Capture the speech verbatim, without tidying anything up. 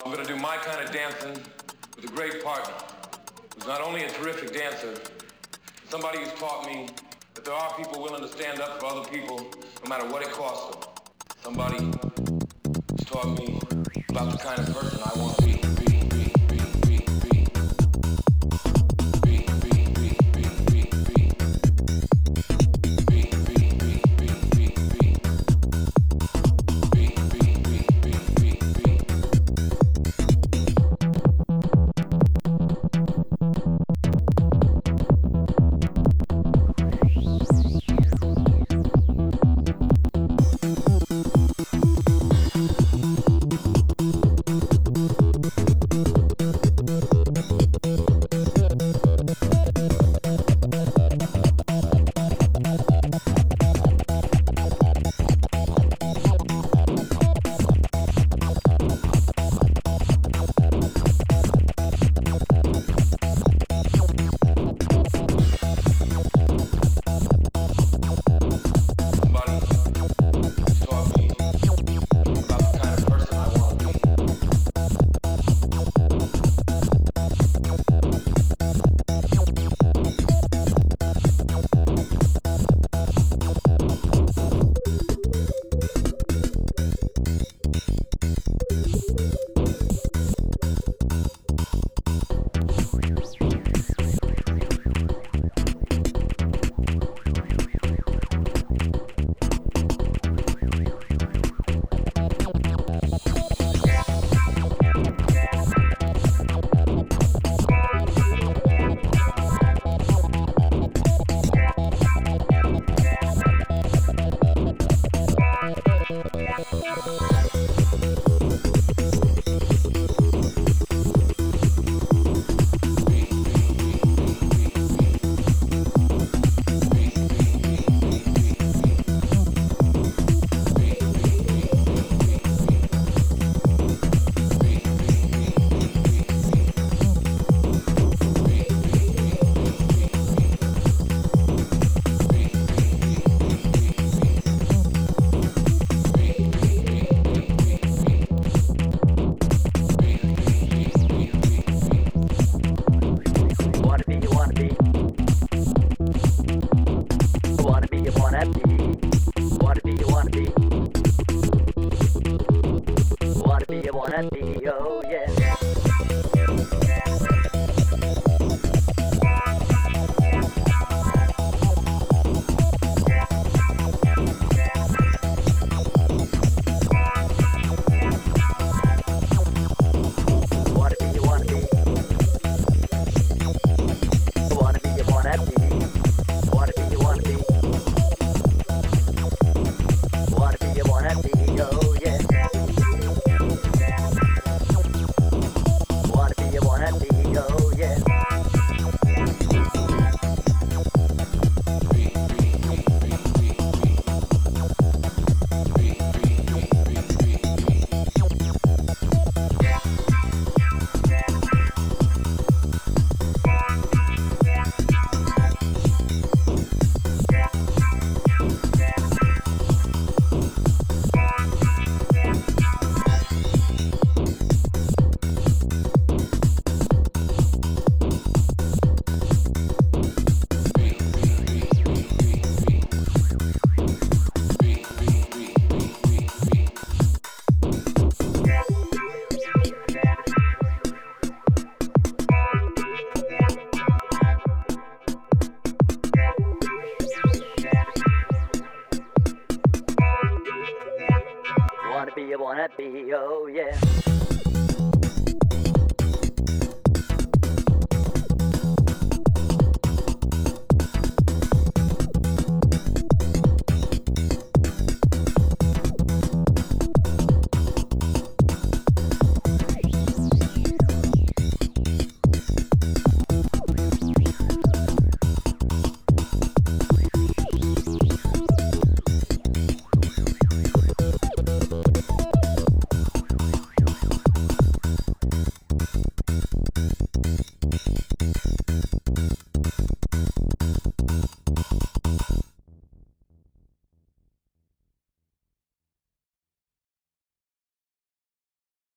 I'm gonna do my kind of dancing with a great partner who's not only a terrific dancer, but somebody who's taught me that there are people willing to stand up for other people no matter what it costs them. Somebody who's taught me about the kind of person I want to be. Wanna be, I wanna be, oh yeah.